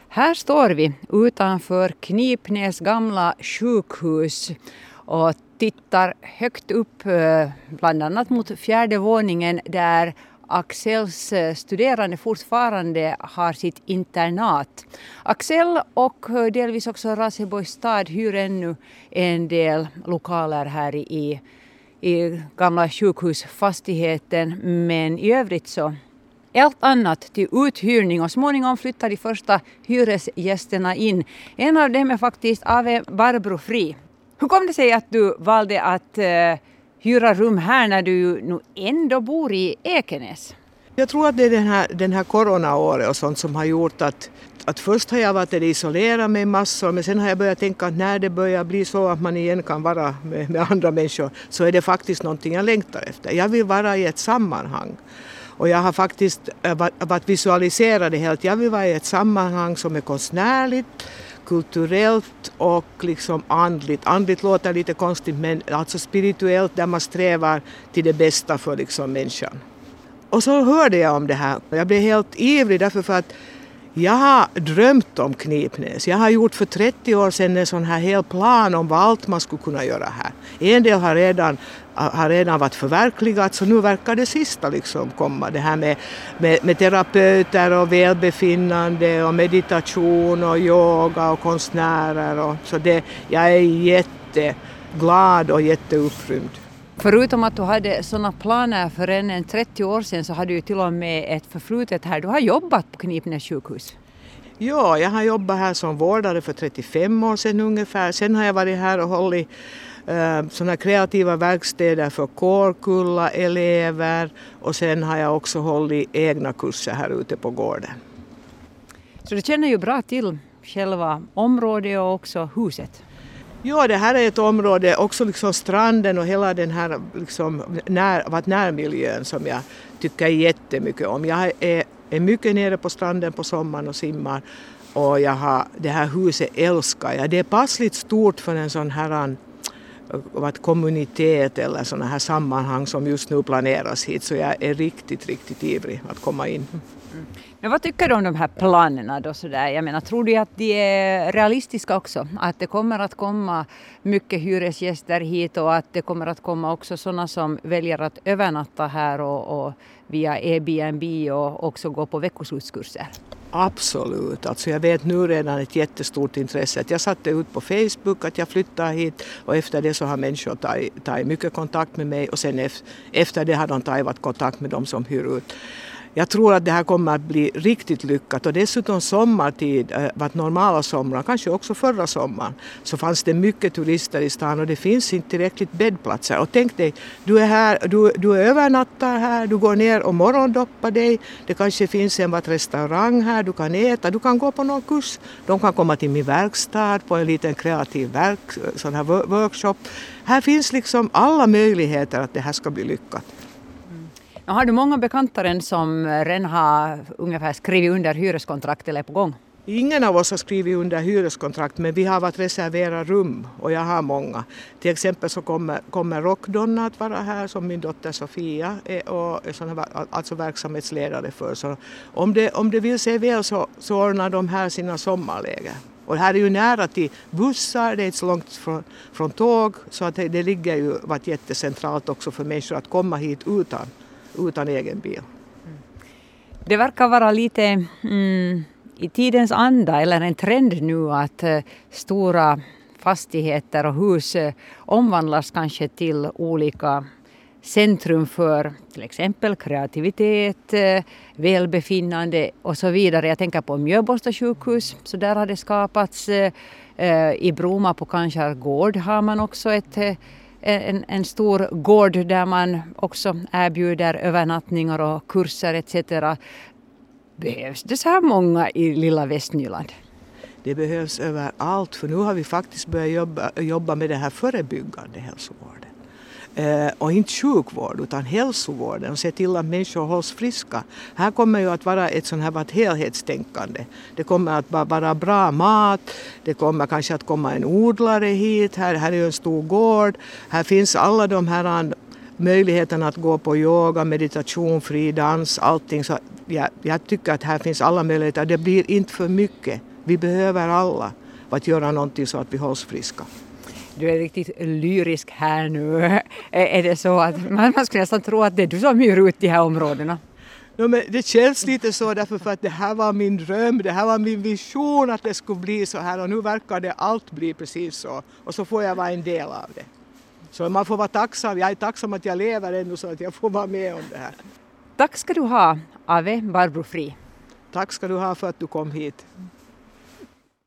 Här står vi utanför Knipnäs gamla sjukhus och tittar högt upp bland annat mot 4:e våningen där Axels studerande fortfarande har sitt internat. Axel och delvis också Raseborgs stad hyr ännu en del lokaler här i gamla sjukhusfastigheten, men i övrigt så allt annat till uthyrning och småningom flyttar de första hyresgästerna in. En av dem är faktiskt Ave Barbro Fri. Hur kom det sig att du valde att hyra rum här när du nu ändå bor i Ekenäs? Jag tror att det är den här coronaåret och sånt som har gjort att först har jag varit isolerad med massor, men sen har jag börjat tänka att när det börjar bli så att man igen kan vara med andra människor så är det faktiskt någonting jag längtar efter. Jag vill vara i ett sammanhang. Och jag har faktiskt varit visualiserad helt. Jag vill vara i ett sammanhang som är konstnärligt, kulturellt och liksom andligt. Andligt låter lite konstigt, men alltså spirituellt där man strävar till det bästa för liksom människan. Och så hörde jag om det här. Jag blev helt ivrig därför för att jag har drömt om Knipnäs. Jag har gjort för 30 år sedan en sån här hel plan om vad allt man skulle kunna göra här. En del har redan varit förverkligat, så nu verkar det sista liksom komma. Det här med terapeuter och välbefinnande och meditation och yoga och konstnärer. Och så jag är jätteglad och jätteupprymd. Förutom att du hade sådana planer för en 30 år sedan så hade du till och med ett förflutet här. Du har jobbat på Knipnäs sjukhus. Ja, jag har jobbat här som vårdare för 35 år sedan ungefär. Sen har jag varit här och hållit sådana kreativa verkstäder för kårkulla, elever. Och sen har jag också hållit egna kurser här ute på gården. Så du känner ju bra till själva området och också huset? Ja, det här är ett område, också liksom stranden och hela den här liksom närmiljön som jag tycker jättemycket om. Jag är mycket nere på stranden på sommaren och simmar, och det här huset älskar jag. Det är passligt stort för en sån här kommunitet eller såna här sammanhang som just nu planeras hit, så jag är riktigt ivrig att komma in. Men vad tycker du om de här planerna då sådär? Jag menar, tror du att de är realistiska också? Att det kommer att komma mycket hyresgäster hit och att det kommer att komma också sådana som väljer att övernatta här och via Airbnb och också gå på veckoslutskurser? Absolut. Alltså jag vet nu redan ett jättestort intresse. Jag satte ut på Facebook att jag flyttar hit, och efter det så har människor tagit mycket kontakt med mig, och sen efter det har de tagit kontakt med de som hyr ut. Jag tror att det här kommer att bli riktigt lyckat, och dessutom sommartid, var normala somrar, kanske också förra sommaren, så fanns det mycket turister i stan och det finns inte tillräckligt bäddplatser. Och tänk dig, du är här, du övernattar här, du går ner och morgondoppar dig, det kanske finns en restaurang här, du kan äta, du kan gå på någon kurs, de kan komma till min verkstad på en liten kreativ sån här workshop. Här finns liksom alla möjligheter att det här ska bli lyckat. Har du många bekantare som redan har ungefär skrivit under hyreskontrakt eller på gång? Ingen av oss har skrivit under hyreskontrakt, men vi har varit reservera rum, och jag har många. Till exempel så kommer Rockdonna att vara här, som min dotter Sofia är, och alltså verksamhetsledare för. Så om det vill sig väl så ordnar de här sina sommarläger. Och det här är ju nära till bussar, det är inte så långt från tåg, så att det ligger ju varit jättecentralt också för människor att komma hit utan egen bil. Det verkar vara lite i tidens anda eller en trend nu att stora fastigheter och hus omvandlas kanske till olika centrum för till exempel kreativitet, välbefinnande och så vidare. Jag tänker på Mjöbosta sjukhus, så där har det skapats. I Broma på Kanskar gård har man också en stor gård där man också erbjuder övernattningar och kurser etc. Behövs det så här många i lilla Västnyland? Det behövs överallt, för nu har vi faktiskt börjat jobba med det här förebyggande hälsovården. Och inte sjukvård utan hälsovården, och se till att människor hålls friska. Här kommer ju att vara ett sån här helhetstänkande. Det kommer att vara bra mat, det kommer kanske att komma en odlare hit, här är ju en stor gård, här finns alla de här möjligheterna att gå på yoga, meditation, fri dans, allting. Så jag tycker att här finns alla möjligheter, det blir inte för mycket Vi behöver alla att göra någonting så att vi hålls friska. Du är riktigt lyrisk här nu. Är det så att man skulle nästan tro att det är du som hyr ut de här områdena? No, men det känns lite så därför för att det här var min dröm, det här var min vision att det skulle bli så här och nu verkar det allt bli precis så och så får jag vara en del av det. Så man får vara tacksam, jag är tacksam att jag lever ännu så att jag får vara med om det här. Tack ska du ha, Ave Barbro Fri. Tack ska du ha för att du kom hit.